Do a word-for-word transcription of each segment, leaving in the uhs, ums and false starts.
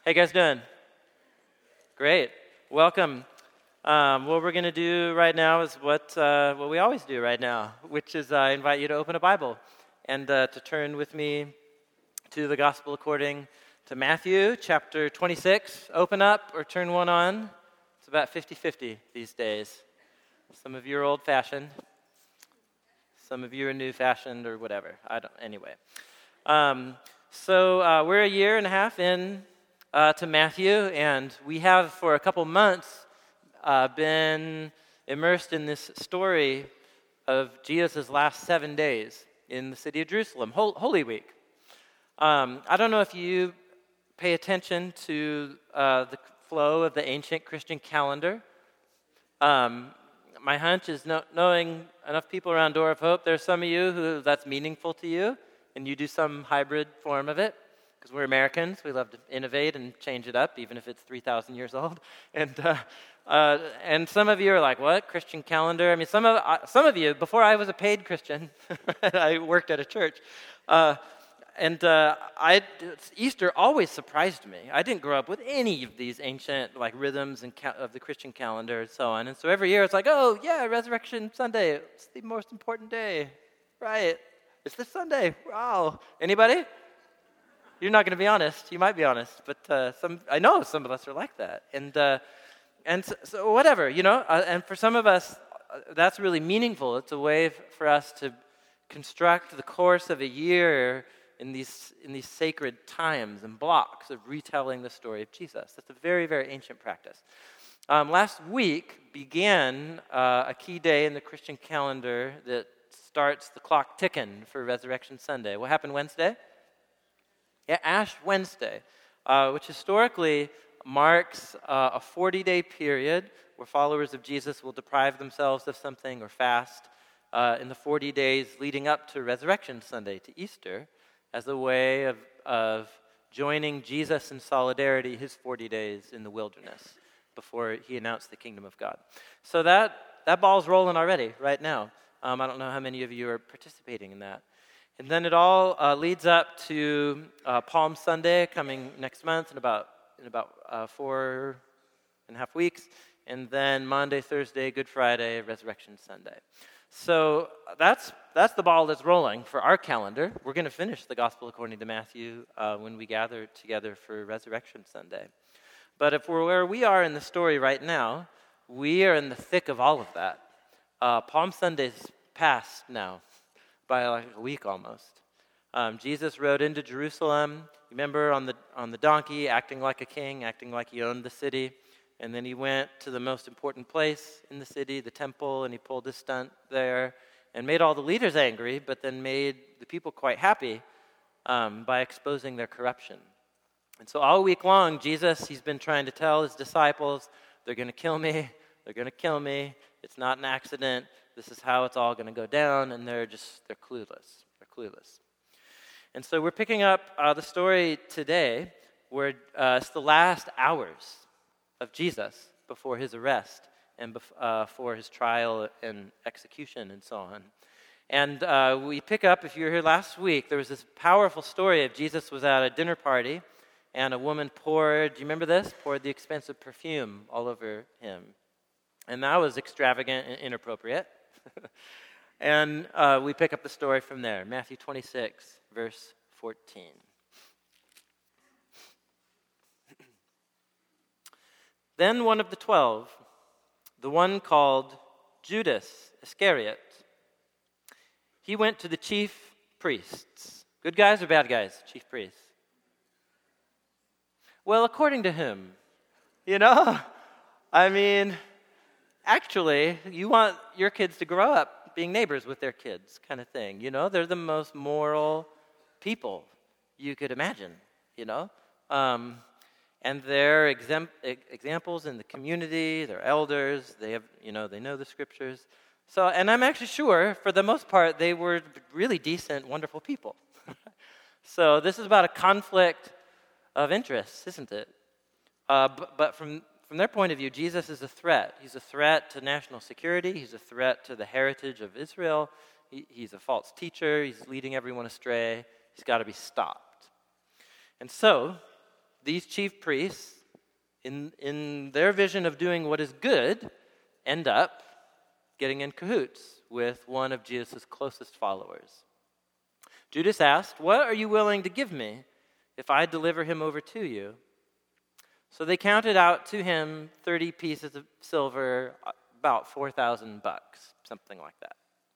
How you guys doing? Great. Welcome. Um, what we're going to do right now is what uh, what we always do right now, which is I uh, invite you to open a Bible and uh, to turn with me to the Gospel according to Matthew, chapter twenty-six. Open up or turn one on. It's about fifty-fifty these days. Some of you are old-fashioned. Some of you are new-fashioned or whatever. I don't. Anyway. Um, so uh, we're a year and a half in uh, to Matthew, and we have for a couple months uh, been immersed in this story of Jesus' last seven days in the city of Jerusalem, Hol- Holy Week. Um, I don't know if you pay attention to uh, the flow of the ancient Christian calendar. Um, my hunch is no- knowing enough people around Door of Hope, there's some of you who that's meaningful to you, and you do some hybrid form of it, because we're Americans. We love to innovate and change it up, even if it's three thousand years old. And uh, uh, and some of you are like, what, Christian calendar? I mean, some of uh, some of you, before I was a paid Christian, I worked at a church, uh, and uh, I Easter always surprised me. I didn't grow up with any of these ancient like rhythms and ca- of the Christian calendar and so on. And so every year it's like, oh yeah, Resurrection Sunday, it's the most important day, right? It's this Sunday. Wow. Anybody? You're not going to be honest. You might be honest, but uh, some I know some of us are like that. And uh, and so, so whatever, you know. Uh, and for some of us, uh, that's really meaningful. It's a way f- for us to construct the course of a year in these in these sacred times and blocks of retelling the story of Jesus. That's a very, very ancient practice. Um, last week began uh, a key day in the Christian calendar that starts the clock ticking for Resurrection Sunday. What happened Wednesday? Yeah, Ash Wednesday, uh, which historically marks uh, a forty-day period where followers of Jesus will deprive themselves of something or fast uh, in the forty days leading up to Resurrection Sunday, to Easter, as a way of, of joining Jesus in solidarity his forty days in the wilderness before he announced the kingdom of God. So that, that ball's rolling already, right now. Um, I don't know how many of you are participating in that. And then it all uh, leads up to uh, Palm Sunday coming next month in about in about uh, four and a half weeks, and then Monday, Thursday, Good Friday, Resurrection Sunday. So that's that's the ball that's rolling for our calendar. We're going to finish the Gospel according to Matthew uh, when we gather together for Resurrection Sunday. But if we're where we are in the story right now, we are in the thick of all of that. Uh, Palm Sunday's past now, by like a week almost. Um, Jesus rode into Jerusalem, remember, on the on the donkey, acting like a king, acting like he owned the city. And then he went to the most important place in the city, the temple, and he pulled his stunt there and made all the leaders angry, but then made the people quite happy um, by exposing their corruption. And so all week long, Jesus, he's been trying to tell his disciples, they're going to kill me, they're going to kill me, it's not an accident, this is how it's all going to go down, and they're just, they're clueless. They're clueless. And so we're picking up uh, the story today where uh, it's the last hours of Jesus before his arrest and bef- uh, for his trial and execution and so on. And uh, we pick up, if you were here last week, there was this powerful story of Jesus was at a dinner party, and a woman poured, do you remember this? Poured the expensive perfume all over him. And that was extravagant and inappropriate. and uh, we pick up the story from there, Matthew twenty-six, verse fourteen. Then one of the twelve, the one called Judas Iscariot, he went to the chief priests. Good guys or bad guys? Chief priests. Well, according to whom? You know? I mean, actually, you want your kids to grow up being neighbors with their kids, kind of thing. You know, they're the most moral people you could imagine, you know? Um, and they're exam- examples in the community, they're elders, they have, you know, they know the scriptures. So, and I'm actually sure, for the most part, they were really decent, wonderful people. So this is about a conflict of interests, isn't it? Uh, but, but from From their point of view, Jesus is a threat. He's a threat to national security. He's a threat to the heritage of Israel. He, he's a false teacher. He's leading everyone astray. He's got to be stopped. And so, these chief priests, in, in their vision of doing what is good, end up getting in cahoots with one of Jesus' closest followers. Judas asked, "What are you willing to give me if I deliver him over to you?" So they counted out to him thirty pieces of silver, about four thousand bucks, something like that.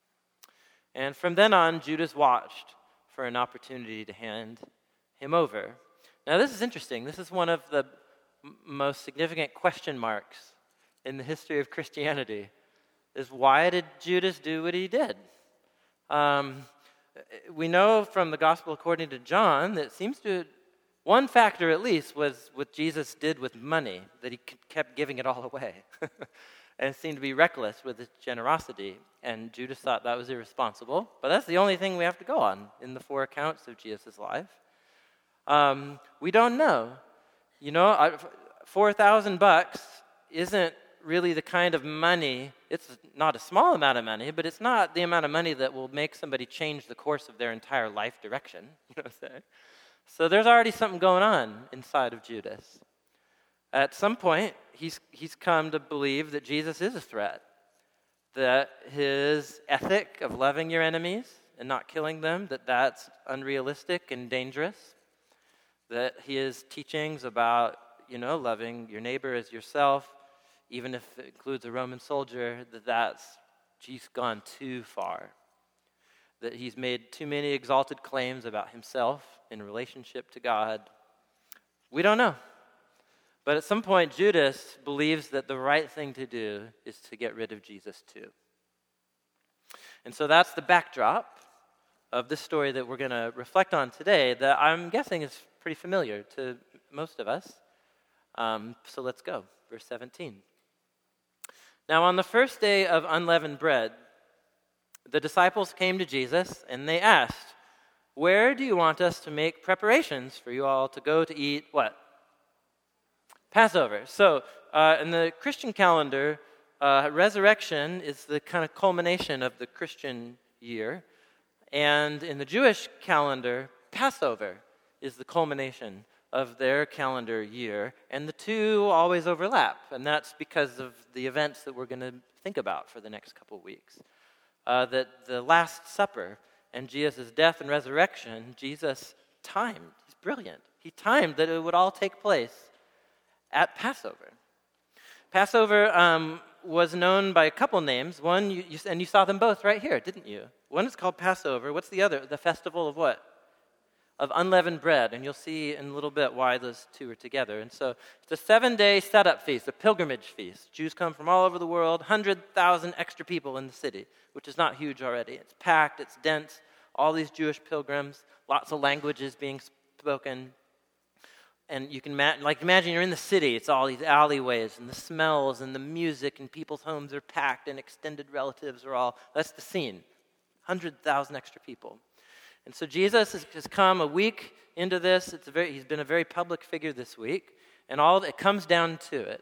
And from then on, Judas watched for an opportunity to hand him over. Now, this is interesting. This is one of the m- most significant question marks in the history of Christianity, is why did Judas do what he did? Um, we know from the Gospel according to John that it seems to, one factor at least, was what Jesus did with money, that he kept giving it all away. And seemed to be reckless with his generosity. And Judas thought that was irresponsible. But that's the only thing we have to go on in the four accounts of Jesus' life. Um, we don't know. You know, four thousand bucks isn't really the kind of money, it's not a small amount of money, but it's not the amount of money that will make somebody change the course of their entire life direction. You know what I'm saying? So there's already something going on inside of Judas. At some point, he's he's come to believe that Jesus is a threat, that his ethic of loving your enemies and not killing them, that that's unrealistic and dangerous, that his teachings about, you know, loving your neighbor as yourself, even if it includes a Roman soldier, that that's, he's gone too far, that he's made too many exalted claims about himself in relationship to God. We don't know. But at some point, Judas believes that the right thing to do is to get rid of Jesus too. And so that's the backdrop of this story that we're going to reflect on today that I'm guessing is pretty familiar to most of us. Um, so let's go. Verse seventeen. Now on the first day of unleavened bread, the disciples came to Jesus and they asked, "Where do you want us to make preparations for you all to go to eat what? Passover." So uh, in the Christian calendar, uh, resurrection is the kind of culmination of the Christian year. And in the Jewish calendar, Passover is the culmination of their calendar year. And the two always overlap. And that's because of the events that we're going to think about for the next couple weeks. Uh, that the Last Supper and Jesus' death and resurrection, Jesus timed. He's brilliant. He timed that it would all take place at Passover. Passover um, was known by a couple names. One, you, you, and you saw them both right here, didn't you? One is called Passover. What's the other? The festival of what? Of unleavened bread. And you'll see in a little bit why those two are together. And so it's a seven-day setup feast, a pilgrimage feast. Jews come from all over the world, one hundred thousand extra people in the city, which is not huge already. It's packed, it's dense, all these Jewish pilgrims, lots of languages being spoken. And you can ma- like imagine you're in the city. It's all these alleyways and the smells and the music and people's homes are packed and extended relatives are all. That's the scene. one hundred thousand extra people. And so Jesus has, has come a week into this. It's a very, he's been a very public figure this week. And all it comes down to it.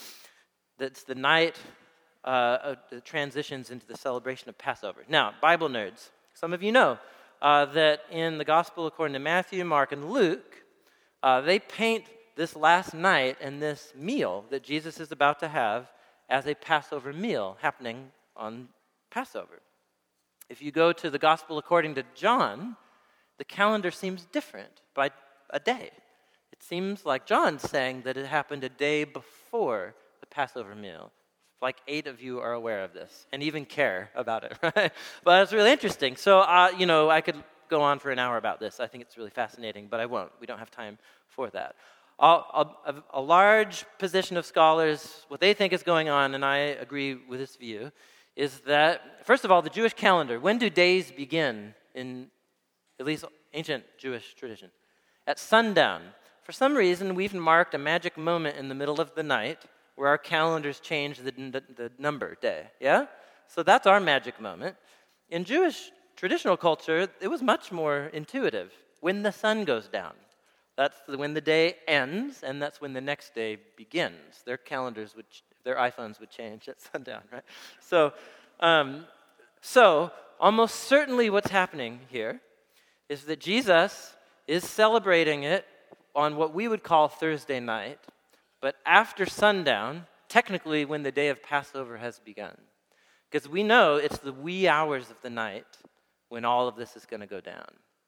That's the night uh, that transitions into the celebration of Passover. Now, Bible nerds, some of you know uh, that in the Gospel according to Matthew, Mark, and Luke, Uh, they paint this last night and this meal that Jesus is about to have as a Passover meal happening on Passover. If you go to the Gospel according to John, the calendar seems different by a day. It seems like John's saying that it happened a day before the Passover meal. Like eight of you are aware of this and even care about it, right? But it's really interesting. So, uh, you know, I could go on for an hour about this. I think it's really fascinating, but I won't. We don't have time for that. I'll, I'll, a large position of scholars, what they think is going on, and I agree with this view, is that, first of all, the Jewish calendar, when do days begin in at least ancient Jewish tradition? At sundown. For some reason, we've marked a magic moment in the middle of the night where our calendars change the, the, the number day, yeah? So that's our magic moment. In Jewish traditional culture, it was much more intuitive. When the sun goes down, that's when the day ends, and that's when the next day begins. Their calendars would, their iPhones would change at sundown, right? So, um, so almost certainly what's happening here is that Jesus is celebrating it on what we would call Thursday night, but after sundown, technically when the day of Passover has begun. Because we know it's the wee hours of the night when all of this is going to go down.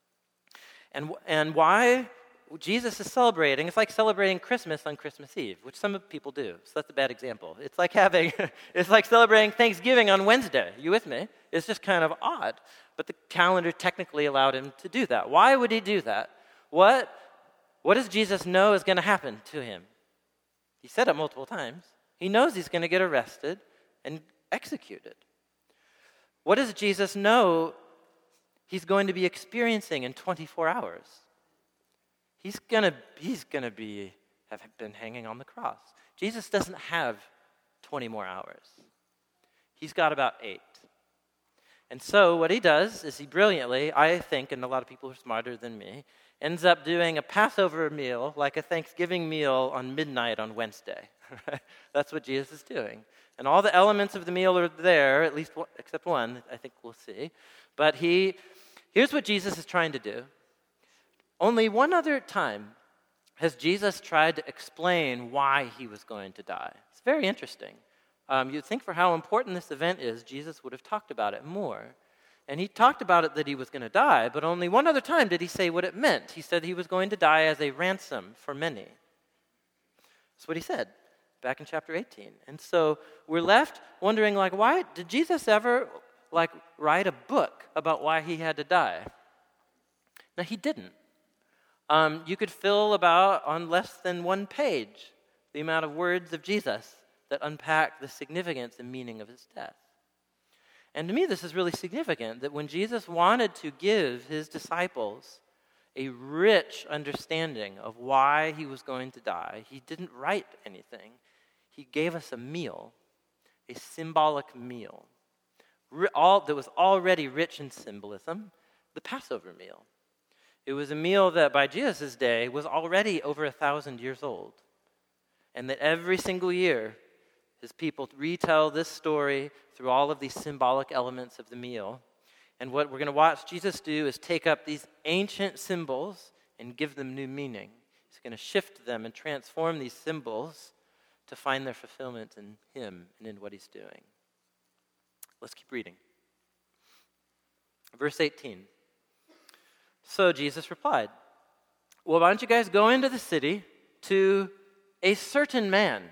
And, and why Jesus is celebrating, it's like celebrating Christmas on Christmas Eve, which some people do, so that's a bad example. It's like having, it's like celebrating Thanksgiving on Wednesday. You with me? It's just kind of odd. But the calendar technically allowed him to do that. Why would he do that? What, what does Jesus know is going to happen to him? He said it multiple times. He knows he's going to get arrested and executed. What does Jesus know he's going to be experiencing in twenty-four hours? He's going to he's going to be have been hanging on the cross. Jesus doesn't have twenty more hours. He's got about eight. And so what he does is he brilliantly, I think, and a lot of people are smarter than me, ends up doing a Passover meal like a Thanksgiving meal on midnight on Wednesday. That's what Jesus is doing. And all the elements of the meal are there, at least one, except one, I think we'll see. But he, here's what Jesus is trying to do. Only one other time has Jesus tried to explain why he was going to die. It's very interesting. Um, you'd think for how important this event is, Jesus would have talked about it more. And he talked about it that he was going to die, but only one other time did he say what it meant. He said he was going to die as a ransom for many. That's what he said back in chapter eighteen. And so we're left wondering, like, why did Jesus ever, like, write a book about why he had to die? No, he didn't. Um, you could fill about, on less than one page, the amount of words of Jesus that unpack the significance and meaning of his death. And to me, this is really significant, that when Jesus wanted to give his disciples a rich understanding of why he was going to die, he didn't write anything. He gave us a meal, a symbolic meal, all, that was already rich in symbolism, the Passover meal. It was a meal that by Jesus' day was already over a thousand years old, and that every single year his people retell this story through all of these symbolic elements of the meal. And what we're going to watch Jesus do is take up these ancient symbols and give them new meaning. He's going to shift them and transform these symbols to find their fulfillment in him and in what he's doing. Let's keep reading. Verse eighteen. So Jesus replied, well, why don't you guys go into the city to a certain man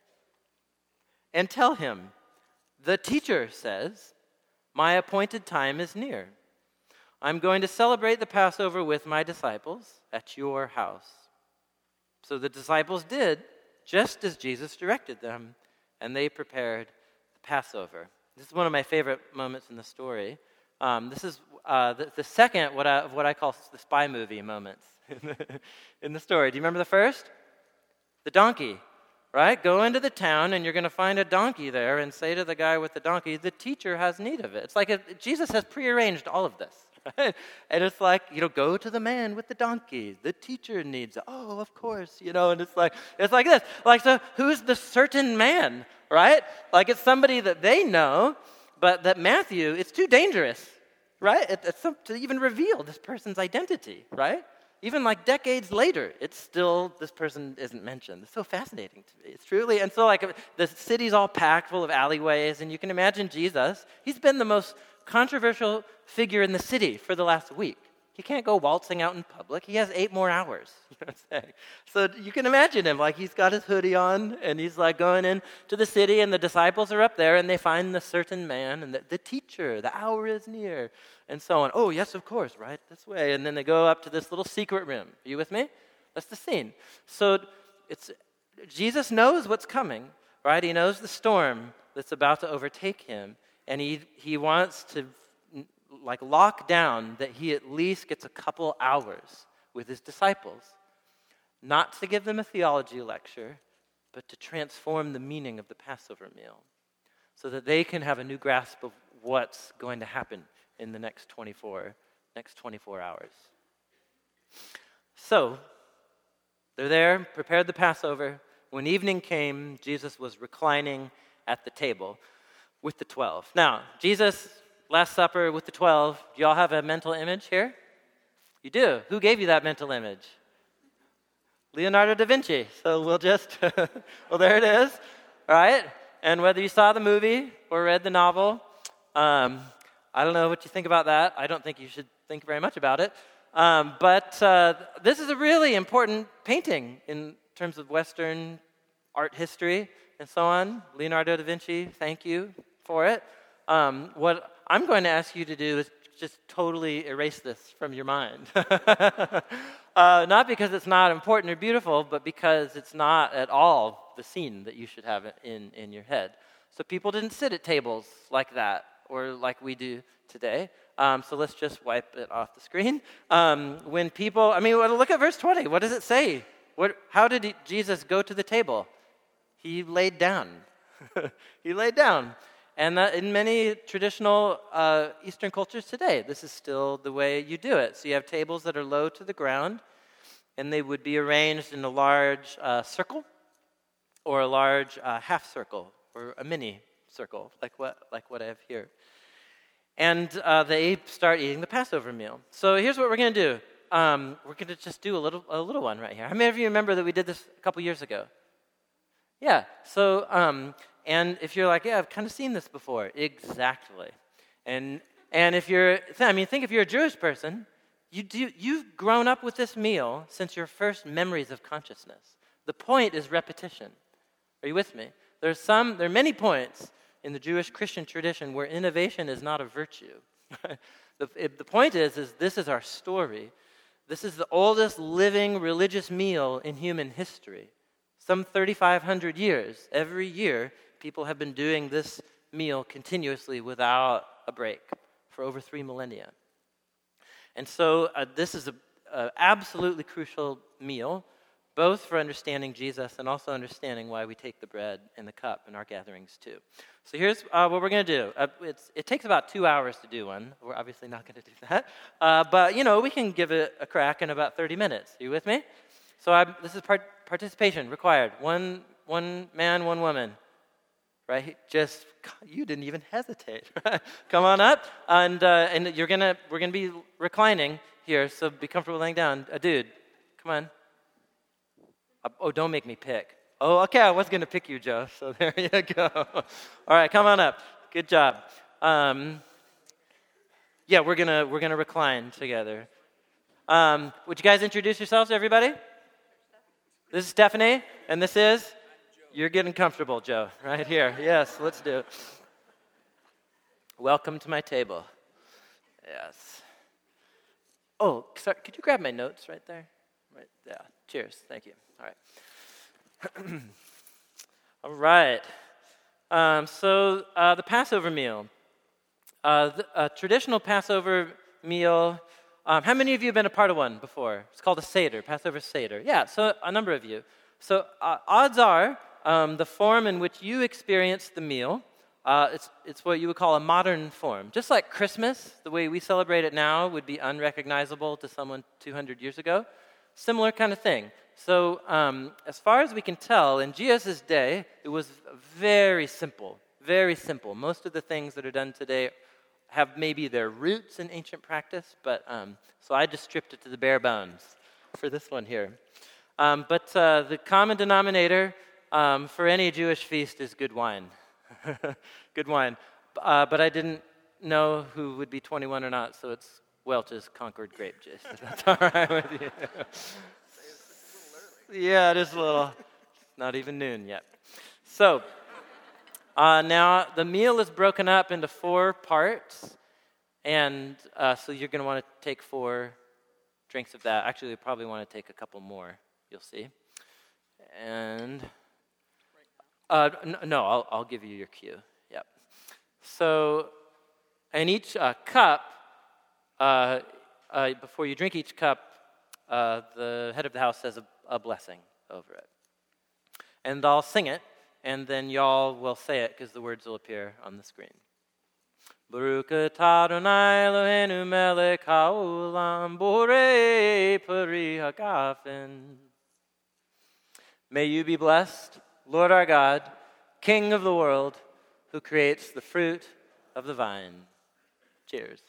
and tell him, the teacher says, my appointed time is near. I'm going to celebrate the Passover with my disciples at your house. So the disciples did just as Jesus directed them, and they prepared the Passover. This is one of my favorite moments in the story. Um, this is uh, the, the second what I, of what I call the spy movie moments in the, in the story. Do you remember the first? The donkey, right? Go into the town and you're going to find a donkey there and say to the guy with the donkey, the teacher has need of it. It's like a, Jesus has prearranged all of this. Right? And it's like, you know, go to the man with the donkey. The teacher needs it. Oh, of course, you know, and it's like, it's like this. Like, so who's the certain man, right? Like it's somebody that they know, but that Matthew, it's too dangerous, right? It, it's to even reveal this person's identity, right? Even like decades later, it's still, this person isn't mentioned. It's so fascinating to me. It's truly, and so like the city's all packed full of alleyways, and you can imagine Jesus, he's been the most controversial figure in the city for the last week. He can't go waltzing out in public. He has eight more hours. You know what I'm saying? So you can imagine him, like he's got his hoodie on, and he's like going into the city, and the disciples are up there, and they find the certain man, and the, the teacher, the hour is near, and so on. Oh, yes, of course, right this way. And then they go up to this little secret room. Are you with me? That's the scene. So it's Jesus knows what's coming, right? He knows the storm that's about to overtake him, and he he wants to like lock down that he at least gets a couple hours with his disciples, not to give them a theology lecture, but to transform the meaning of the Passover meal so that they can have a new grasp of what's going to happen in the next twenty-four, next twenty-four hours. So, they're there, prepared the Passover. When evening came, Jesus was reclining at the table with the twelve. Now, Jesus, Last Supper with the twelve, do y'all have a mental image here? You do. Who gave you that mental image? Leonardo da Vinci. So we'll just, well, there it is, all right? And whether you saw the movie or read the novel, um, I don't know what you think about that. I don't think you should think very much about it. Um, but uh, this is a really important painting in terms of Western art history and so on. Leonardo da Vinci, thank you for it. Um, what I'm going to ask you to do is just totally erase this from your mind. uh, not because it's not important or beautiful, but because it's not at all the scene that you should have in, in your head. So people didn't sit at tables like that or like we do today. Um, so let's just wipe it off the screen. Um, when people, I mean, look at verse twenty. What does it say? What, how did he, Jesus go to the table? He laid down. He laid down. And that in many traditional uh, Eastern cultures today, this is still the way you do it. So you have tables that are low to the ground, and they would be arranged in a large uh, circle or a large uh, half circle or a mini circle, like what, like what I have here. And uh, they start eating the Passover meal. So here's what we're going to do. Um, we're going to just do a little a little one right here. How many of you remember that we did this a couple years ago? Yeah. So, um, and if you're like, yeah, I've kind of seen this before. Exactly. And and if you're, I mean, think if you're a Jewish person, you do, you've grown up with this meal since your first memories of consciousness. The point is repetition. Are you with me? There's some, there are many points in the Jewish Christian tradition where innovation is not a virtue. the, it, the point is, is this is our story. This is the oldest living religious meal in human history. Some thirty-five hundred years. Every year, people have been doing this meal continuously without a break for over three millennia. And so uh, this is an absolutely crucial meal, both for understanding Jesus and also understanding why we take the bread and the cup in our gatherings too. So here's uh, what we're going to do. Uh, it's, it takes about two hours to do one. We're obviously not going to do that. Uh, but, you know, we can give it a crack in about thirty minutes. Are you with me? So I'm, this is part, participation required. One, one man, one woman. Right? Just, you didn't even hesitate. Come on up. And, uh, and you're gonna, we're going to be reclining here, so be comfortable laying down. A dude, come on. Oh, don't make me pick. Oh, okay, I was going to pick you, Joe, so there you go. All right, come on up. Good job. Um, yeah, we're going to we're gonna recline together. Um, would you guys introduce yourselves, everybody? This is Stephanie, and this is? You're getting comfortable, Joe, right here. Yes, let's do it. Welcome to my table. Yes. Oh, sorry, could you grab my notes right there? Right, yeah. Cheers. Thank you. All right. All right. Um, so uh, the Passover meal. Uh, the, a traditional Passover meal. Um, how many of you have been a part of one before? It's called a Seder, Passover Seder. Yeah, so a number of you. So uh, odds are um, the form in which you experience the meal, uh, it's, it's what you would call a modern form. Just like Christmas, the way we celebrate it now would be unrecognizable to someone two hundred years ago. Similar kind of thing. So um, as far as we can tell, in Jesus' day, it was very simple, very simple. Most of the things that are done today have maybe their roots in ancient practice, but um, so I just stripped it to the bare bones for this one here. Um, but uh, the common denominator um, for any Jewish feast is good wine. Good wine. Uh, but I didn't know who would be twenty-one or not, so it's Welch's Concord grape juice. That's all right with you. Yeah, it is a little, not even noon yet. So, uh, now the meal is broken up into four parts, and uh, so you're going to want to take four drinks of that. Actually, you probably want to take a couple more, you'll see. And, uh, n- no, I'll, I'll give you your cue. Yep. So, in each uh, cup, uh, uh, before you drink each cup, uh, the head of the house says a a blessing over it. And I'll sing it, and then y'all will say it because the words will appear on the screen. Baruch atah Adonai Eloheinu melech haolam borei peri hagafen. May you be blessed, Lord our God, King of the world, who creates the fruit of the vine. Cheers.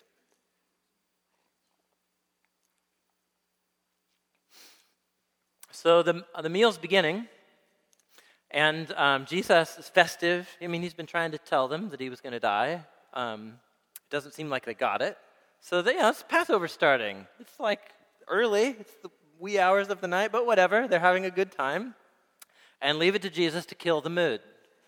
So the, the meal's beginning, and um, Jesus is festive. I mean, he's been trying to tell them that he was going to die. Um, it doesn't seem like they got it. So, they, you know, it's Passover starting. It's like early. It's the wee hours of the night, but whatever. They're having a good time. And leave it to Jesus to kill the mood.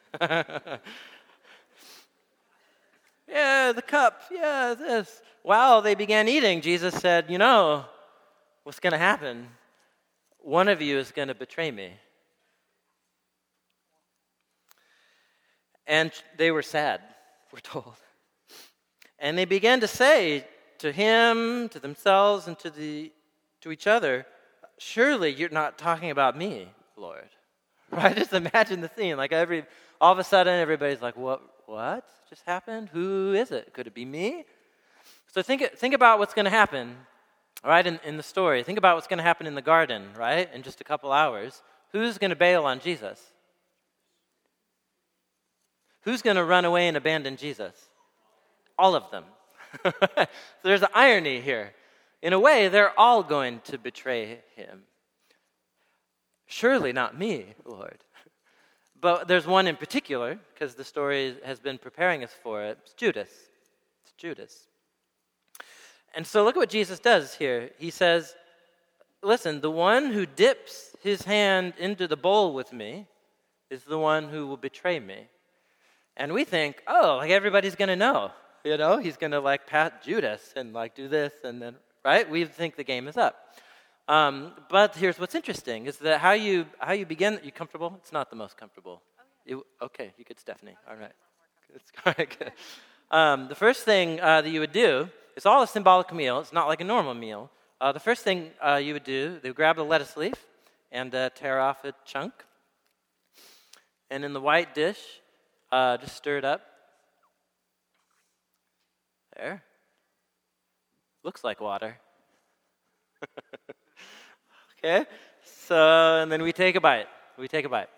Yeah, the cup. Yeah, this. While they began eating, Jesus said, you know, what's going to happen? One of you is going to betray me. And they were sad, we're told. And they began to say to him, to themselves, and to the to each other, surely you're not talking about me, Lord. Right? Just imagine the scene. Like every, all of a sudden, everybody's like, what? What just happened? Who is it? Could it be me? So think think about what's going to happen, right, in, in the story. Think about what's going to happen in the garden, right, in just a couple hours. Who's going to bail on Jesus? Who's going to run away and abandon Jesus? All of them. So there's an irony here. In a way, they're all going to betray him. Surely not me, Lord. But there's one in particular, because the story has been preparing us for it. It's Judas. It's Judas. And so look at what Jesus does here. He says, listen, the one who dips his hand into the bowl with me is the one who will betray me. And we think, oh, like everybody's going to know. You know, he's going to like pat Judas and like do this and then, right? We think the game is up. Um, but here's what's interesting, is that how you how you begin, you comfortable? It's not the most comfortable. You, okay, you could, Stephanie. All right. It's all right, good. Um, the first thing uh, that you would do, it's all a symbolic meal. It's not like a normal meal. Uh, the first thing uh, you would do, they would grab a lettuce leaf and uh, tear off a chunk. And in the white dish, uh, just stir it up. There. Looks like water. Okay, so, and then we take a bite. We take a bite.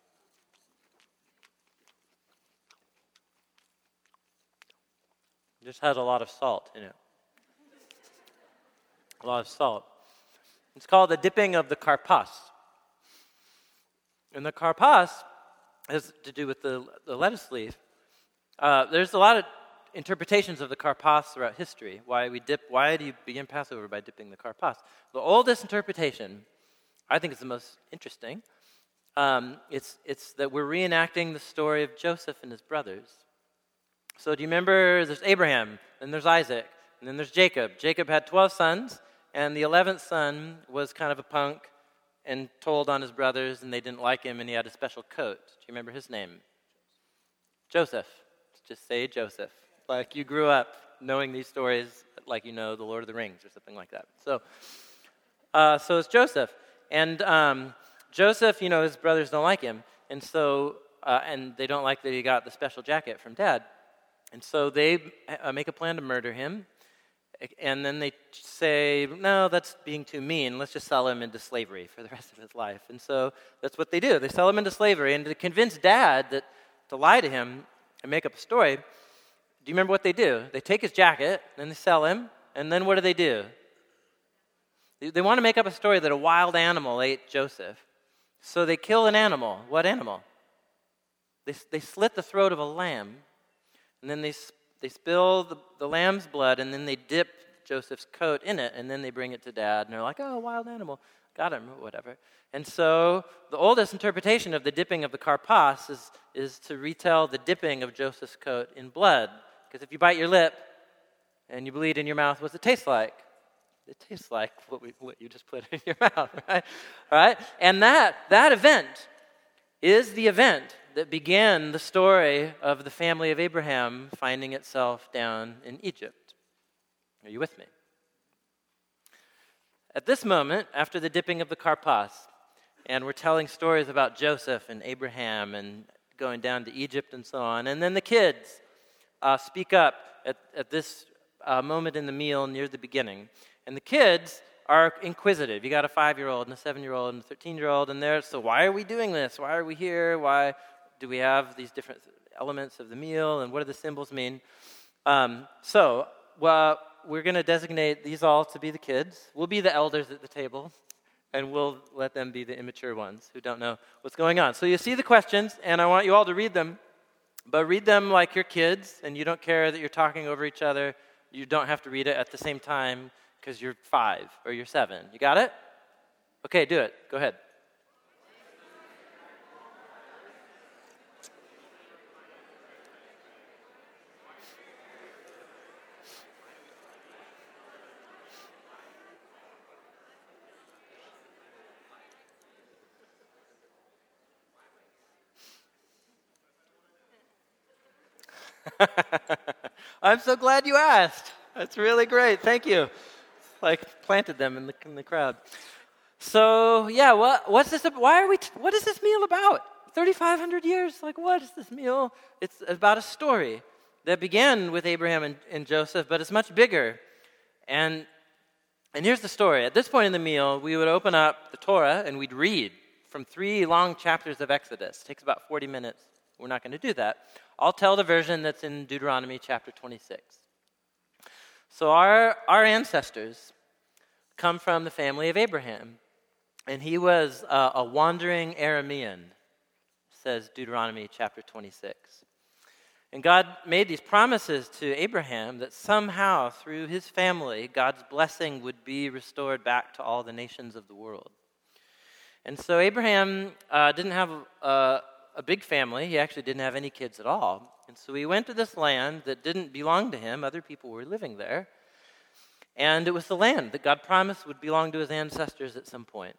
It just has a lot of salt in it. A lot of salt. It's called the dipping of the karpas. And the karpas has to do with the, the lettuce leaf. Uh, there's a lot of interpretations of the karpas throughout history. Why we dip? Why do you begin Passover by dipping the karpas? The oldest interpretation, I think, is the most interesting. Um, it's it's that we're reenacting the story of Joseph and his brothers. So do you remember? There's Abraham, then there's Isaac, and then there's Jacob. Jacob had twelve sons, and the eleventh son was kind of a punk and told on his brothers, and they didn't like him, and he had a special coat. Do you remember his name? Joseph. Just say Joseph. Like you grew up knowing these stories, like you know the Lord of the Rings or something like that. So, uh, so it's Joseph, and um, Joseph, you know, his brothers don't like him, and so uh, and they don't like that he got the special jacket from Dad, and so they uh, make a plan to murder him, and then they say, no, that's being too mean. Let's just sell him into slavery for the rest of his life, and so that's what they do. They sell him into slavery, and to convince Dad that to lie to him and make up a story. Do you remember what they do? They take his jacket, then they sell him, and then what do they do? They, they want to make up a story that a wild animal ate Joseph. So they kill an animal. What animal? They, they slit the throat of a lamb, and then they, they spill the, the lamb's blood, and then they dip Joseph's coat in it, and then they bring it to Dad, and they're like, oh, wild animal, got him, or whatever. And so the oldest interpretation of the dipping of the karpas is, is to retell the dipping of Joseph's coat in blood. Because if you bite your lip and you bleed in your mouth, what's it taste like? It tastes like what, we, what you just put in your mouth, right? All right? And that, that event is the event that began the story of the family of Abraham finding itself down in Egypt. Are you with me? At this moment, after the dipping of the karpas, and we're telling stories about Joseph and Abraham and going down to Egypt and so on, and then the kids Uh, speak up at, at this uh, moment in the meal near the beginning. And the kids are inquisitive. You got a five-year-old and a seven-year-old and a thirteen-year-old, and they're, so why are we doing this? Why are we here? Why do we have these different elements of the meal, and what do the symbols mean? Um, so well, we're going to designate these all to be the kids. We'll be the elders at the table. and we'll let them be the immature ones who don't know what's going on. So you see the questions, and I want you all to read them, but read them like you're kids, and you don't care that you're talking over each other. You don't have to read it at the same time because you're five or you're seven. You got it? Okay, do it. Go ahead. I'm so glad you asked. That's really great. Thank you. Like planted them in the in the crowd. So yeah, what what's this? Why are we? What is this meal about? thirty-five hundred years. Like what is this meal? It's about a story that began with Abraham and, and Joseph, but it's much bigger. And and here's the story. At this point in the meal, we would open up the Torah and we'd read from three long chapters of Exodus. It takes about forty minutes. We're not going to do that. I'll tell the version that's in Deuteronomy chapter twenty-six. So our, our ancestors come from the family of Abraham, and he was uh, a wandering Aramean, says Deuteronomy chapter twenty-six. And God made these promises to Abraham that somehow through his family, God's blessing would be restored back to all the nations of the world. And so Abraham uh, didn't have a, a big family. He actually didn't have any kids at all. And so he went to this land that didn't belong to him. Other people were living there. And it was the land that God promised would belong to his ancestors at some point.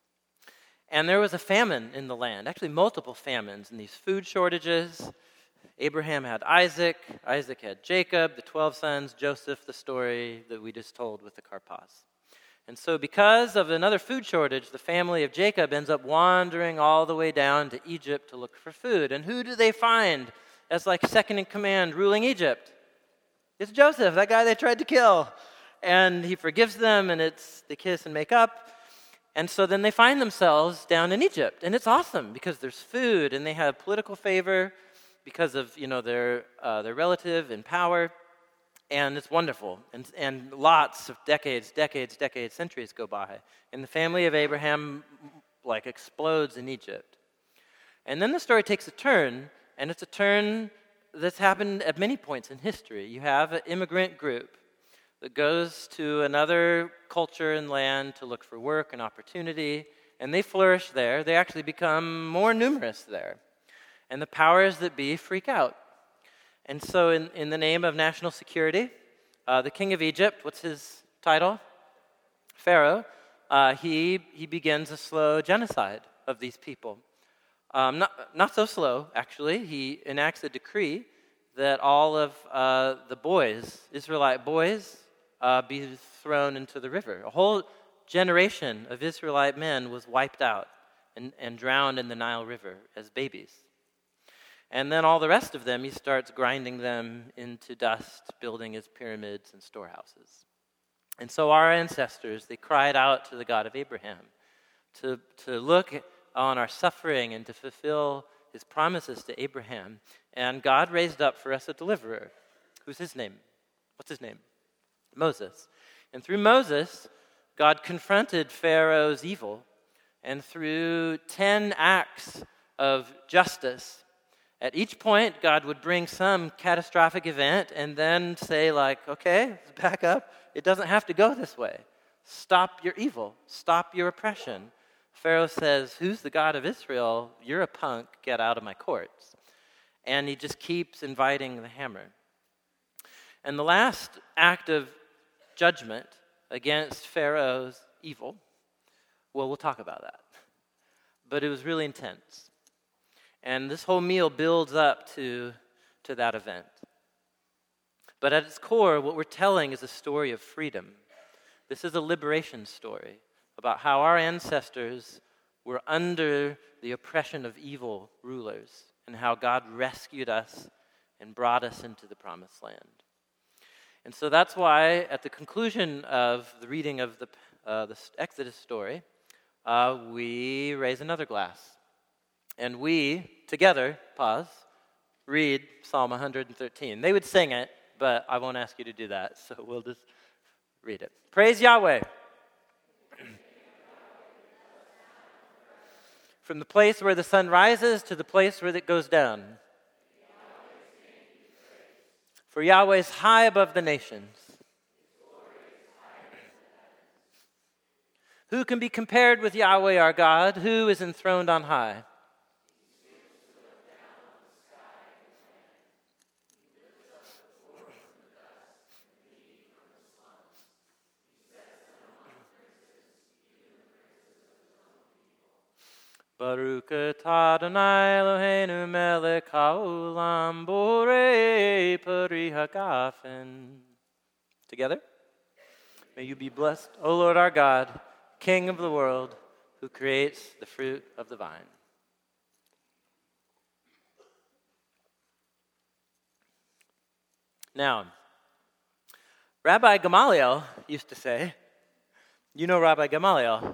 And there was a famine in the land, actually multiple famines and these food shortages. Abraham had Isaac, Isaac had Jacob, the twelve sons, Joseph, the story that we just told with the Karpas. And so because of another food shortage, the family of Jacob ends up wandering all the way down to Egypt to look for food. And who do they find as like second in command ruling Egypt? It's Joseph, that guy they tried to kill. And he forgives them, and it's they kiss and make up. And so then they find themselves down in Egypt. And it's awesome because there's food, and they have political favor because of, you know, their uh, their relative in power. And it's wonderful. And, and lots of decades, decades, decades, centuries go by. And the family of Abraham, like, explodes in Egypt. And then the story takes a turn, and it's a turn that's happened at many points in history. You have an immigrant group that goes to another culture and land to look for work and opportunity, and they flourish there. They actually become more numerous there. And the powers that be freak out. And so in, in the name of national security, uh, the king of Egypt, what's his title? Pharaoh. Uh, he, he begins a slow genocide of these people. Um, not, not so slow, actually. He enacts a decree that all of uh, the boys, Israelite boys, uh, be thrown into the river. A whole generation of Israelite men was wiped out and, and drowned in the Nile River as babies. And then all the rest of them, he starts grinding them into dust, building his pyramids and storehouses. And so our ancestors, they cried out to the God of Abraham to, to look on our suffering and to fulfill his promises to Abraham. And God raised up for us a deliverer. Who's his name? What's his name? Moses. And through Moses, God confronted Pharaoh's evil. And through ten acts of justice, at each point, God would bring some catastrophic event and then say, like, okay, let's back up. It doesn't have to go this way. Stop your evil. Stop your oppression. Pharaoh says, who's the God of Israel? You're a punk. Get out of my courts. And he just keeps inviting the hammer. And the last act of judgment against Pharaoh's evil, well, we'll talk about that. But it was really intense. And this whole meal builds up to, to that event. But at its core, what we're telling is a story of freedom. This is a liberation story about how our ancestors were under the oppression of evil rulers and how God rescued us and brought us into the promised land. And so that's why at the conclusion of the reading of the, uh, the Exodus story, uh, we raise another glass. And we, together, pause, read Psalm one hundred thirteen. They would sing it, but I won't ask you to do that, so we'll just read it. Praise Yahweh. from the place where the sun rises to the place where it goes down. For Yahweh is high above the nations. Who can be compared with Yahweh our God, who is enthroned on high? Baruch atah Adonai Eloheinu melech haolam borei peri hagafen. Together? May you be blessed, O Lord our God, King of the world, who creates the fruit of the vine. Now, Rabbi Gamaliel used to say, you know Rabbi Gamaliel?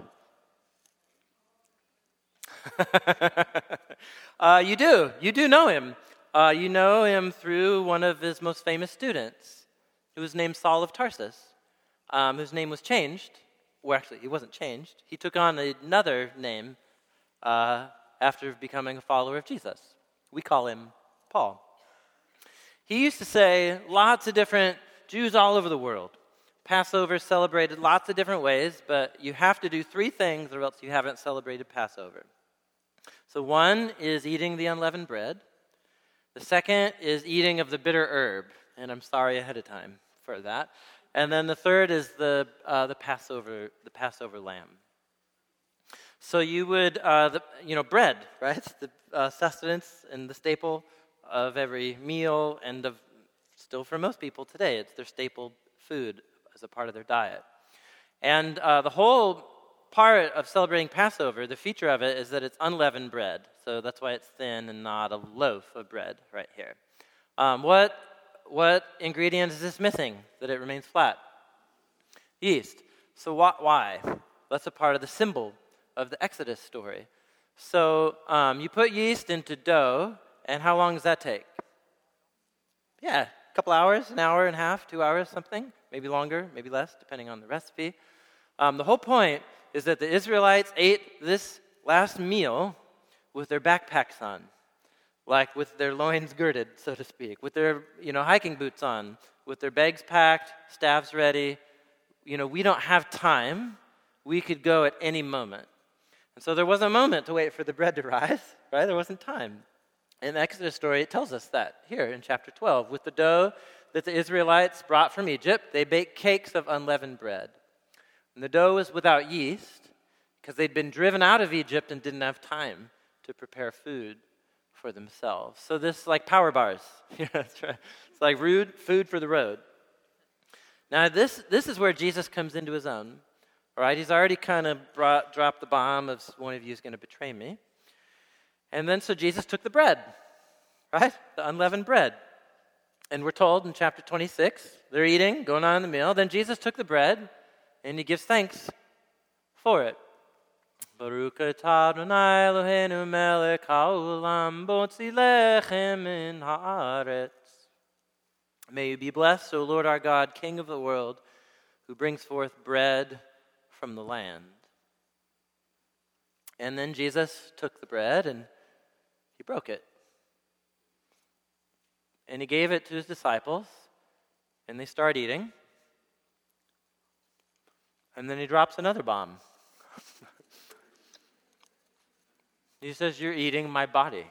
uh, you do. You do know him. Uh, you know him through one of his most famous students, who was named Saul of Tarsus, um, whose name was changed. Well, actually, he wasn't changed. He took on another name uh, after becoming a follower of Jesus. We call him Paul. He used to say lots of different Jews all over the world. Passover celebrated lots of different ways, but you have to do three things or else you haven't celebrated Passover. So one is eating the unleavened bread. The second is eating of the bitter herb, and I'm sorry ahead of time for that. And then the third is the uh, the Passover the Passover lamb. So you would uh, the you know bread, right? The uh, sustenance and the staple of every meal, and of still for most people today, it's their staple food as a part of their diet. And uh, the whole part of celebrating Passover, the feature of it is that it's unleavened bread. So that's why it's thin and not a loaf of bread right here. Um, what what ingredient is this missing that it remains flat? Yeast. So wh- why? That's a part of the symbol of the Exodus story. So um, you put yeast into dough, and how long does that take? Yeah, a couple hours, an hour and a half, two hours, something. Maybe longer, maybe less, depending on the recipe. Um, the whole point is that the Israelites ate this last meal with their backpacks on, like with their loins girded, so to speak, with their you know hiking boots on, with their bags packed, staffs ready. You know, we don't have time. We could go at any moment. And so there wasn't a moment to wait for the bread to rise, right? There wasn't time. In the Exodus story, it tells us that here in chapter twelve. With the dough that the Israelites brought from Egypt, they baked cakes of unleavened bread. And the dough was without yeast because they'd been driven out of Egypt and didn't have time to prepare food for themselves. So this like power bars. Yeah, that's right. It's like rude food for the road. Now this this is where Jesus comes into his own. All right, he's already kind of brought, dropped the bomb of one of you is going to betray me. And then so Jesus took the bread, right? The unleavened bread. And we're told in chapter twenty-six, they're eating, going on in the meal. Then Jesus took the bread, and he gives thanks for it. Baruch atah Adonai Eloheinu melech haolam botzi lechem min haaretz. May you be blessed, O Lord our God, King of the world, who brings forth bread from the land. And then Jesus took the bread and he broke it. And he gave it to his disciples, and they start eating. And then he drops another bomb. He says, "You're eating my body."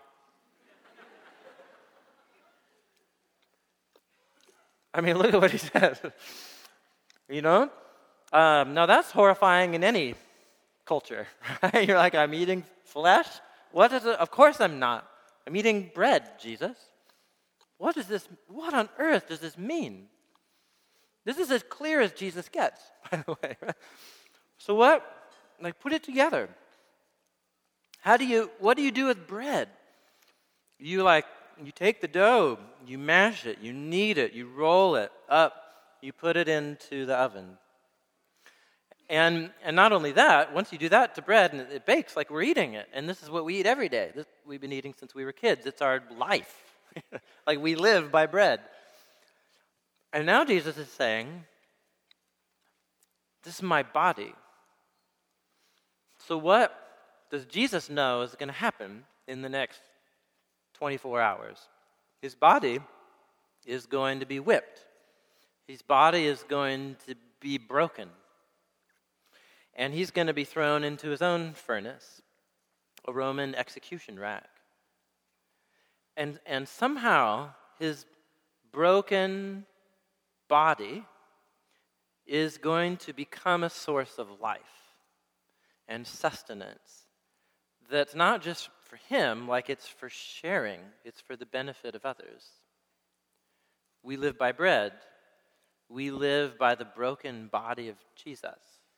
I mean, look at what he says. You know? Um, now that's horrifying in any culture, right? You're like, I'm eating flesh? What is it? Of course I'm not. I'm eating bread, Jesus. What is this? What on earth does this mean? This is as clear as Jesus gets, by the way. Right? So what? Like, put it together. How do you, what do you do with bread? You like, you take the dough, you mash it, you knead it, you roll it up, you put it into the oven. And and not only that, once you do that to bread and it, it bakes like we're eating it. And this is what we eat every day. This, we've been eating since we were kids. It's our life. Like we live by bread. And now Jesus is saying, this is my body. So what does Jesus know is going to happen in the next twenty-four hours? His body is going to be whipped. His body is going to be broken. And he's going to be thrown into his own furnace, a Roman execution rack. And, and somehow his broken body is going to become a source of life and sustenance that's not just for him, like it's for sharing, it's for the benefit of others. We live by bread. We live by the broken body of Jesus.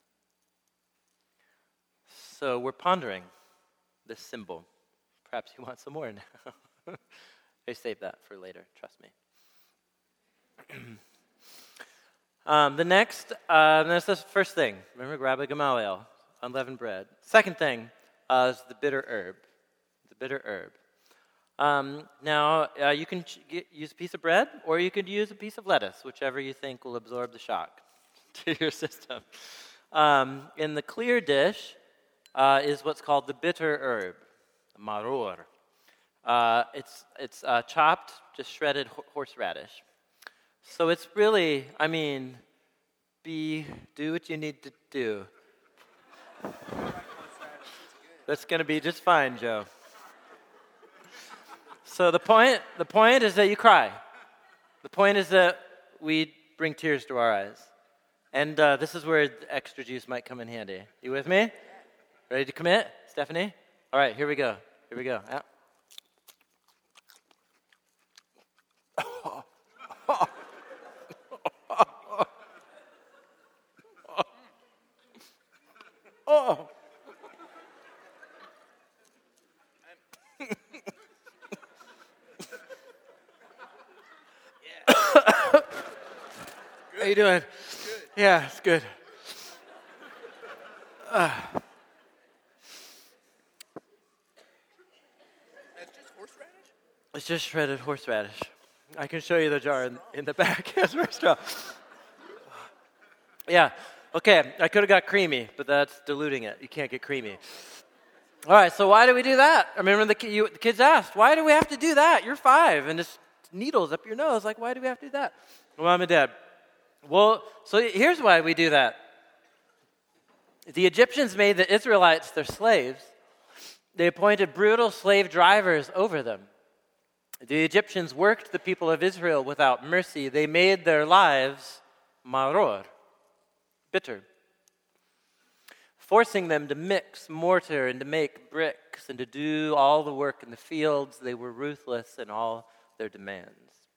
So we're pondering this symbol. Perhaps you want some more now. I saved that for later, trust me. um, the next, uh, that's the first thing. Remember, grab a Gamaliel, unleavened bread. Second thing uh, is the bitter herb. The bitter herb. Um, now, uh, you can ch- get, use a piece of bread, or you could use a piece of lettuce, whichever you think will absorb the shock to your system. Um, in the clear dish uh, is what's called the bitter herb, maror. Uh, it's it's uh, chopped, just shredded ho- horseradish. So it's really, I mean, be do what you need to do. That's going to be just fine, Joe. So the point the point is that you cry. The point is that we bring tears to our eyes. And uh, this is where the extra juice might come in handy. You with me? Ready to commit, Stephanie? All right, here we go. Here we go. Yeah. Oh. How you doing? Good. Yeah, it's good. Uh. That's just horseradish? It's just shredded horseradish. I can show you the jar in, in the back. It's very strong. Yeah. Okay, I could have got creamy, but that's diluting it. You can't get creamy. All right, so why do we do that? I remember the, you, the kids asked, why do we have to do that? You're five, and it's needles up your nose. Like, why do we have to do that? Well, Mom and Dad. Well, so here's why we do that. The Egyptians made the Israelites their slaves. They appointed brutal slave drivers over them. The Egyptians worked the people of Israel without mercy. They made their lives maror, bitter, forcing them to mix mortar and to make bricks and to do all the work in the fields. They were ruthless in all their demands.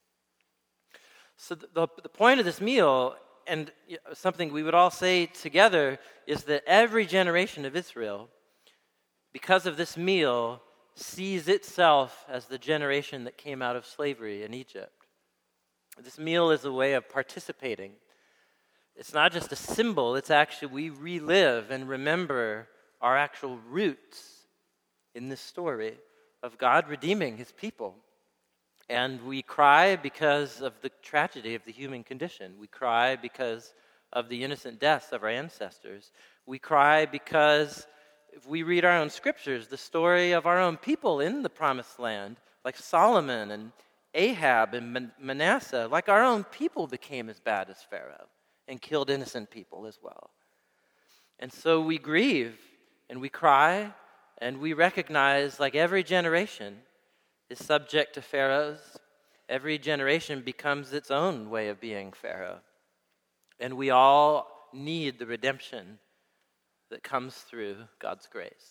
So the, the, the point of this meal, and something we would all say together, is that every generation of Israel, because of this meal, sees itself as the generation that came out of slavery in Egypt. This meal is a way of participating. It's not just a symbol, it's actually we relive and remember our actual roots in this story of God redeeming his people. And we cry because of the tragedy of the human condition. We cry because of the innocent deaths of our ancestors. We cry because if we read our own scriptures, the story of our own people in the promised land, like Solomon and Ahab and Manasseh, like our own people became as bad as Pharaoh and killed innocent people as well. And so we grieve and we cry and we recognize, like every generation is subject to pharaohs. Every generation becomes its own way of being Pharaoh. And we all need the redemption that comes through God's grace.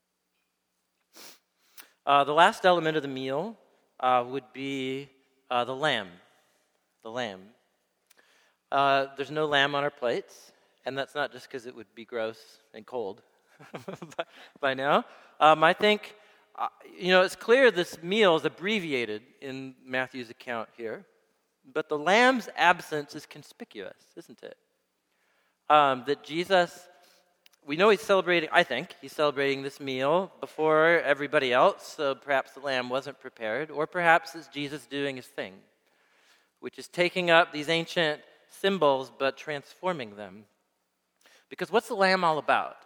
Uh, the last element of the meal uh, would be uh, the lamb. The lamb. Uh, there's no lamb on our plates, and that's not just because it would be gross and cold by, by now. Um, I think, uh, you know, it's clear this meal is abbreviated in Matthew's account here, but the lamb's absence is conspicuous, isn't it? Um, that Jesus, we know he's celebrating, I think, he's celebrating this meal before everybody else, so perhaps the lamb wasn't prepared, or perhaps it's Jesus doing his thing, which is taking up these ancient symbols but transforming them. Because what's the lamb all about,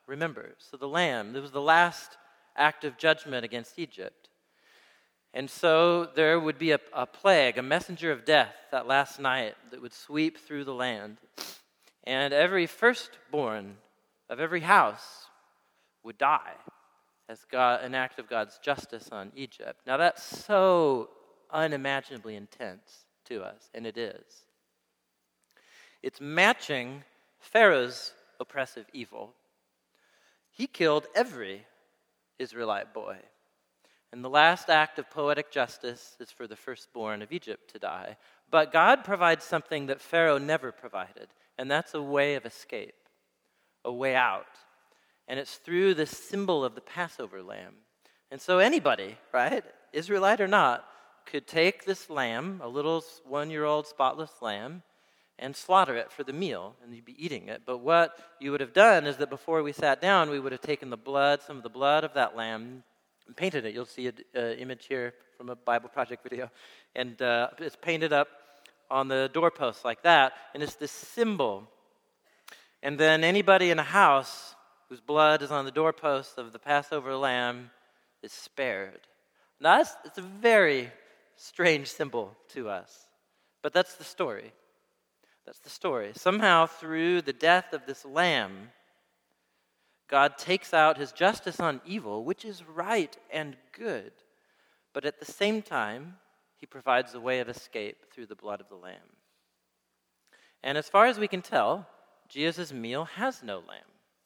remember. So the lamb, it was the last act of judgment against Egypt. And so there would be a, a plague, a messenger of death that last night that would sweep through the land. And every firstborn of every house would die as God, an act of God's justice on Egypt. Now that's so unimaginably intense to us, and it is. It's matching Pharaoh's oppressive evil. He killed every Israelite boy. And the last act of poetic justice is for the firstborn of Egypt to die. But God provides something that Pharaoh never provided, and that's a way of escape, a way out. And it's through this symbol of the Passover lamb. And so anybody, right, Israelite or not, could take this lamb, a little one-year-old spotless lamb, and slaughter it for the meal, and you'd be eating it. But what you would have done is that before we sat down, we would have taken the blood, some of the blood of that lamb, and painted it. You'll see an uh, image here from a Bible Project video. And uh, it's painted up on the doorpost like that, and it's this symbol. And then anybody in a house whose blood is on the doorpost of the Passover lamb is spared. Now, that's, it's a very strange symbol to us, but that's the story. That's the story. Somehow, through the death of this lamb, God takes out his justice on evil, which is right and good, but at the same time, he provides a way of escape through the blood of the lamb. And as far as we can tell, Jesus' meal has no lamb.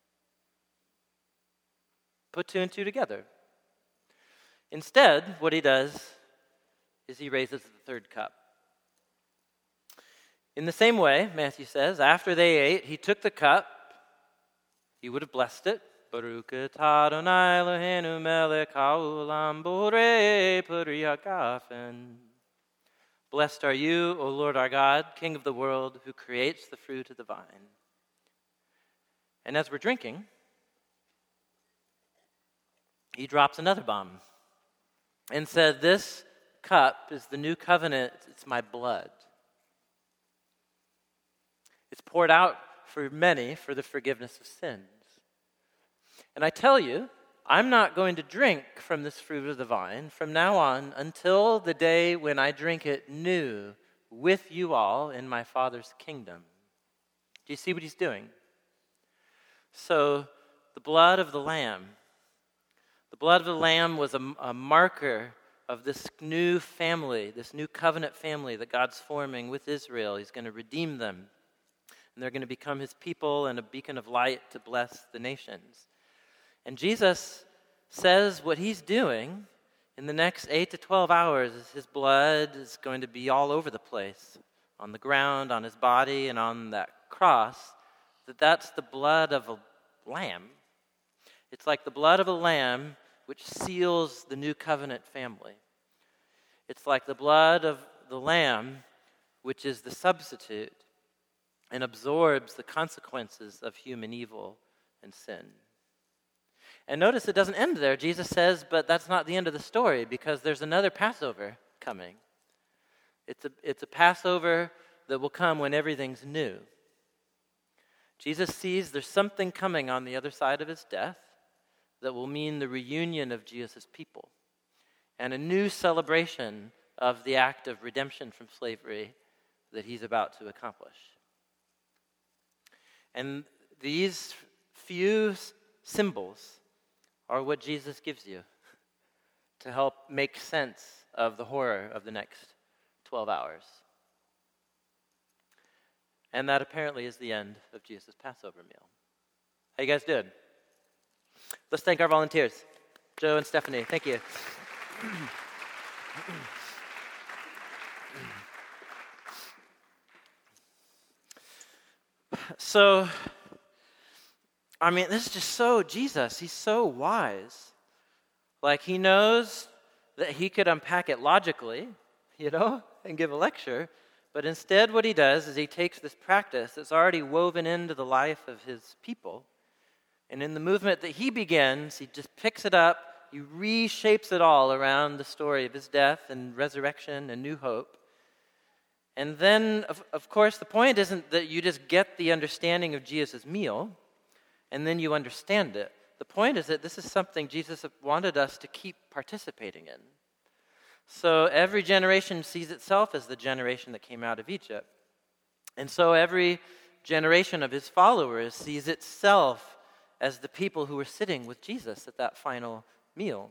Put two and two together. Instead, what he does is he raises the third cup. In the same way, Matthew says, after they ate, he took the cup, he would have blessed it. Baruch atah Adonai Eloheinu melech haolam borei peri hagafen. Blessed are you, O Lord our God, King of the world, who creates the fruit of the vine. And as we're drinking, he drops another bomb and said, this cup is the new covenant, it's my blood. It's poured out for many for the forgiveness of sins. And I tell you, I'm not going to drink from this fruit of the vine from now on until the day when I drink it new with you all in my Father's kingdom. Do you see what he's doing? So the blood of the Lamb, the blood of the Lamb was a, a marker of this new family, this new covenant family that God's forming with Israel. He's going to redeem them. And they're going to become his people and a beacon of light to bless the nations. And Jesus says what he's doing in the next eight to twelve hours is his blood is going to be all over the place, on the ground, on his body, and on that cross, that that's the blood of a lamb. It's like the blood of a lamb which seals the new covenant family. It's like the blood of the lamb which is the substitute and absorbs the consequences of human evil and sin. And notice it doesn't end there. Jesus says, but that's not the end of the story because there's another Passover coming. It's a, it's a Passover that will come when everything's new. Jesus sees there's something coming on the other side of his death that will mean the reunion of Jesus' people and a new celebration of the act of redemption from slavery that he's about to accomplish. And these few symbols are what Jesus gives you to help make sense of the horror of the next twelve hours. And that apparently is the end of Jesus' Passover meal. How you guys doing? Let's thank our volunteers, Joe and Stephanie. Thank you. So, I mean, this is just so Jesus. He's so wise. Like, he knows that he could unpack it logically, you know, and give a lecture. But instead, what he does is he takes this practice that's already woven into the life of his people. And in the movement that he begins, he just picks it up, he reshapes it all around the story of his death and resurrection and new hope. And then, of, of course, the point isn't that you just get the understanding of Jesus' meal and then you understand it. The point is that this is something Jesus wanted us to keep participating in. So every generation sees itself as the generation that came out of Egypt. And so every generation of his followers sees itself as the people who were sitting with Jesus at that final meal.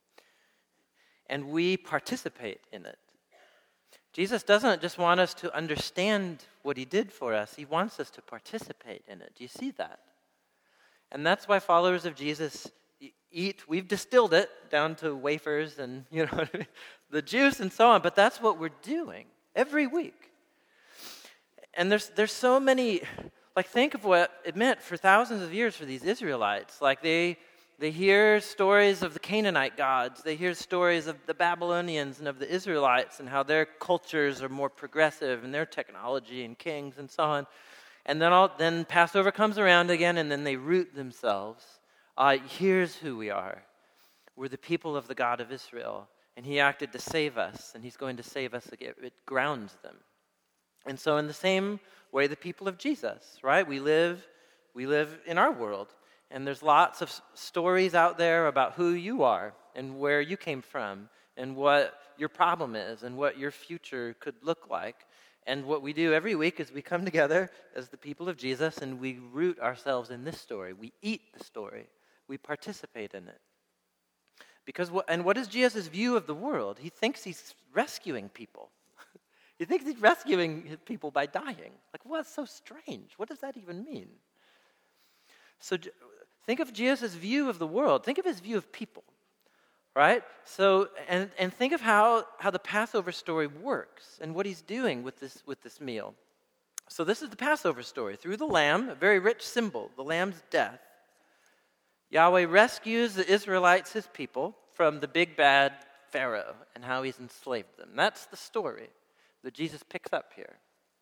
And we participate in it. Jesus doesn't just want us to understand what he did for us. He wants us to participate in it. Do you see that? And that's why followers of Jesus eat. We've distilled it down to wafers and, you know, the juice and so on. But that's what we're doing every week. And there's there's so many, like think of what it meant for thousands of years for these Israelites. Like they they hear stories of the Canaanite gods. They hear stories of the Babylonians and of the Israelites and how their cultures are more progressive and their technology and kings and so on. And then all, then Passover comes around again and then they root themselves. Uh, here's who we are. We're the people of the God of Israel. And he acted to save us and he's going to save us again. It grounds them. And so in the same way, the people of Jesus, right? We live, we live in our world. And there's lots of stories out there about who you are and where you came from and what your problem is and what your future could look like. And what we do every week is we come together as the people of Jesus and we root ourselves in this story. We eat the story. We participate in it. Because what, and what is Jesus' view of the world? He thinks he's rescuing people. He thinks he's rescuing people by dying. Like, well, that's so strange. What does that even mean? So think of Jesus' view of the world. Think of his view of people, right? So, and, and think of how, how the Passover story works and what he's doing with this, with this meal. So this is the Passover story. Through the lamb, a very rich symbol, the lamb's death, Yahweh rescues the Israelites, his people, from the big bad Pharaoh and how he's enslaved them. That's the story that Jesus picks up here.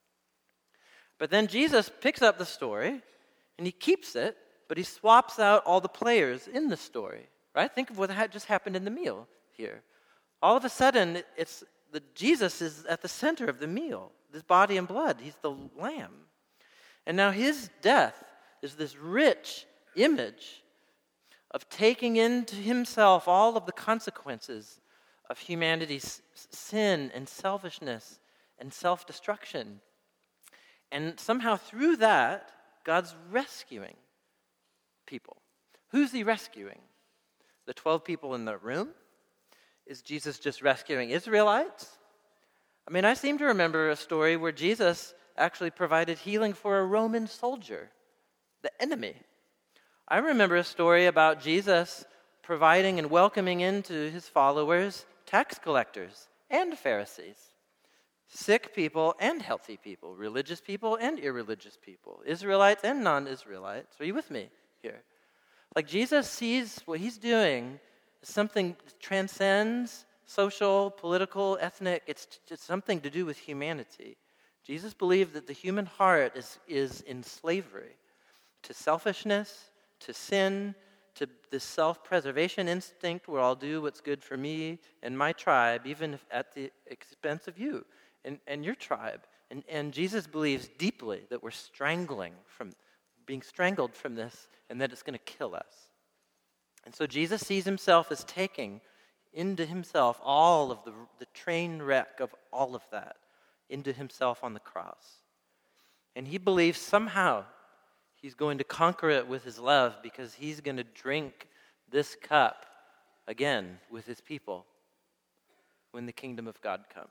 But then Jesus picks up the story and he keeps it, but he swaps out all the players in the story, right? Think of what had just happened in the meal here. All of a sudden, it's the Jesus is at the center of the meal, this body and blood. He's the lamb. And now his death is this rich image of taking into himself all of the consequences of humanity's sin and selfishness and self-destruction. And somehow through that, God's rescuing people. Who's he rescuing? The twelve people in the room? Is Jesus just rescuing Israelites? I mean, I seem to remember a story where Jesus actually provided healing for a Roman soldier, the enemy. I remember a story about Jesus providing and welcoming into his followers tax collectors and Pharisees, sick people and healthy people, religious people and irreligious people, Israelites and non-Israelites. Are you with me here? Like Jesus sees what he's doing as something that transcends social, political, ethnic. It's just something to do with humanity. Jesus believed that the human heart is, is in slavery to selfishness, to sin, to this self-preservation instinct where I'll do what's good for me and my tribe, even if at the expense of you and, and your tribe. And, and Jesus believes deeply that we're strangling from, being strangled from this and that it's going to kill us. And so Jesus sees himself as taking into himself all of the, the train wreck of all of that into himself on the cross. And he believes somehow he's going to conquer it with his love because he's going to drink this cup again with his people when the kingdom of God comes.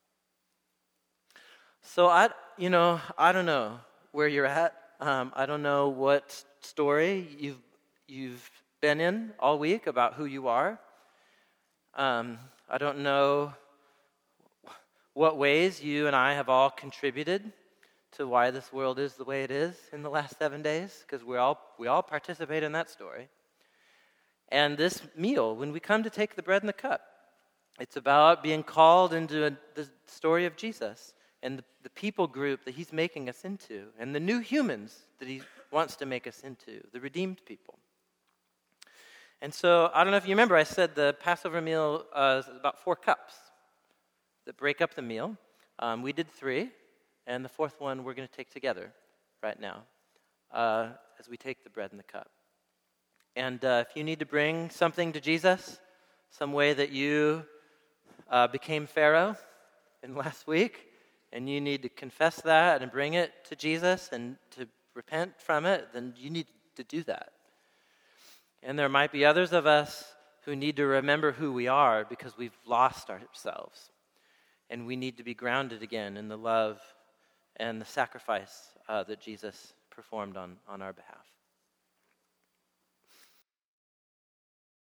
So I, you know, I don't know where you're at. Um, I don't know what story you've you've been in all week about who you are. Um, I don't know what ways you and I have all contributed to why this world is the way it is in the last seven days, because we all we all participate in that story. And this meal, when we come to take the bread and the cup, it's about being called into a, the story of Jesus and the, the people group that he's making us into, and the new humans that he wants to make us into, the redeemed people. And so, I don't know if you remember, I said the Passover meal uh, is about four cups that break up the meal. Um, we did three. And the fourth one we're going to take together right now. Uh, as we take the bread and the cup. And uh, if you need to bring something to Jesus, some way that you uh, became Pharaoh in last week, and you need to confess that and bring it to Jesus and to repent from it, then you need to do that. And there might be others of us who need to remember who we are because we've lost ourselves. And we need to be grounded again in the love and the sacrifice uh, that Jesus performed on, on our behalf.